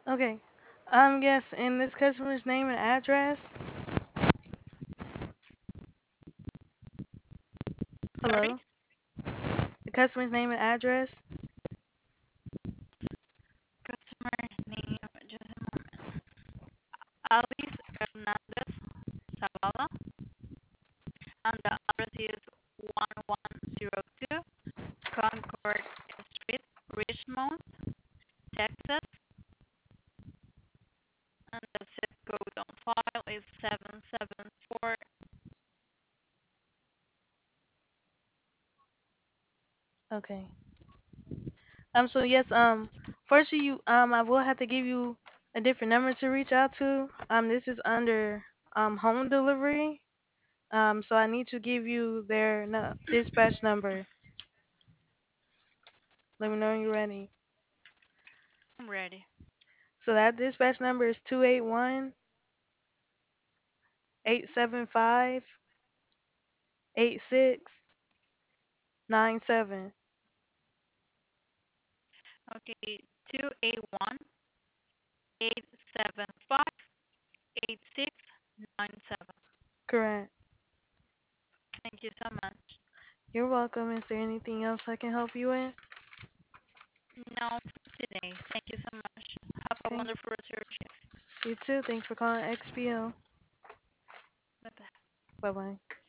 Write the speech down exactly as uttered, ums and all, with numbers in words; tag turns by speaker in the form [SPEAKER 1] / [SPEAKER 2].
[SPEAKER 1] Okay. Um, yes, and this customer's name and address.
[SPEAKER 2] Sorry?
[SPEAKER 1] Hello. The customer's name and address.
[SPEAKER 2] Customer name, just a moment. Alice Hernandez Zavala, and the address is one one zero two Concord Street, Richmond, Texas, and the zip code on file is seven seven four.
[SPEAKER 1] Okay. Um, so yes, um, first you, um, I will have to give you a different number to reach out to. Um, this is under um home delivery. Um, so I need to give you their no, dispatch number. Let me know when you're ready.
[SPEAKER 2] I'm ready.
[SPEAKER 1] So that dispatch number is two eight one, eight seven five, eight six nine seven.
[SPEAKER 2] Okay, two eight one eight seven five eight six nine seven.
[SPEAKER 1] Correct.
[SPEAKER 2] Thank you so much.
[SPEAKER 1] You're welcome. Is there anything else I can help you with?
[SPEAKER 2] No, for today. Thank you so much. Have a
[SPEAKER 1] Okay.
[SPEAKER 2] wonderful rest of your shift.
[SPEAKER 1] You too. Thanks for calling X P O.
[SPEAKER 2] Bye bye.
[SPEAKER 1] Bye bye.